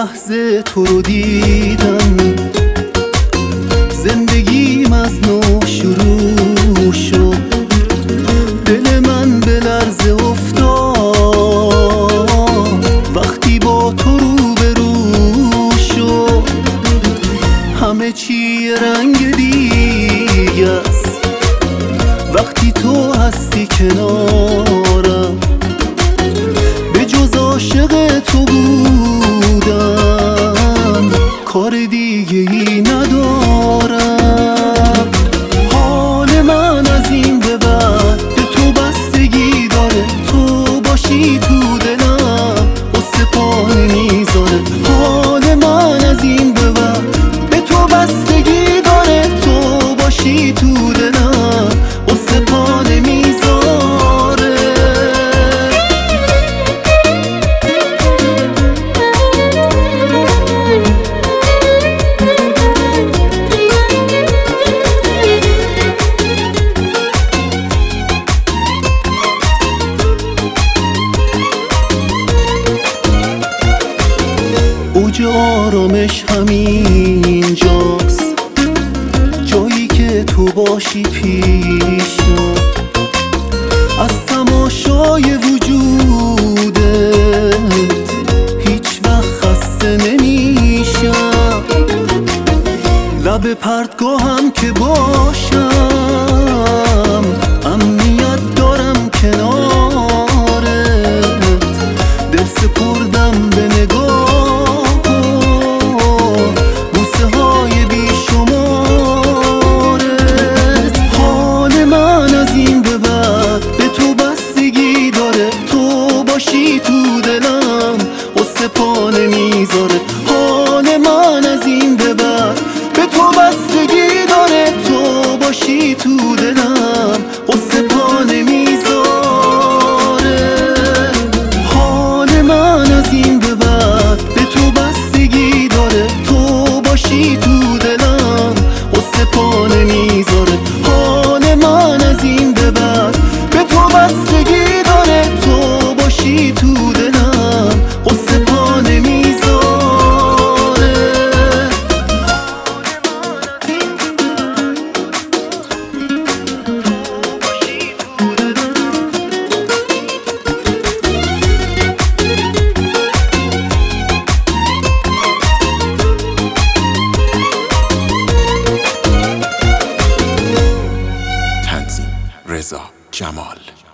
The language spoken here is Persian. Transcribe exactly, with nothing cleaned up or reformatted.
لحظه تو رو دیدم زندگیم از نو شروع شد. دل من به لرزه افتاد وقتی با تو روبرو شد. همه چی رنگ دیگه است وقتی تو هستی کنارم. به جز عاشق تو بودم کار دیگه ای ندارم. حال من از این به بعد به تو بستگی داره. تو باشی تو دلم قصه پا نمیذاره. حال من از این به بعد به تو بستگی داره. تو باشی تو دلم قصه پا نمیذاره. اوج آرامش همین جاست، جایی که تو باشی پیشم. از تماشای وجودت هیچ وقت خسته نمیشم. لب پرتگاهم که باشم امنیت دارم کنارت. دل سپردم به نگاه تو دلم قصه پا نمیذاره. حال من از این به بعد به تو بستگی داره. تو باشی تو دلم قصه پا نمیذاره. حال من از این به بعد به تو بستگی داره. تو باشی تو دلم قصه پا نمیذاره. حال من از این به بعد به تو بستگی داره. تو باشی تو دلم قصه پا نمیذاره. تنظیم رضا جمال.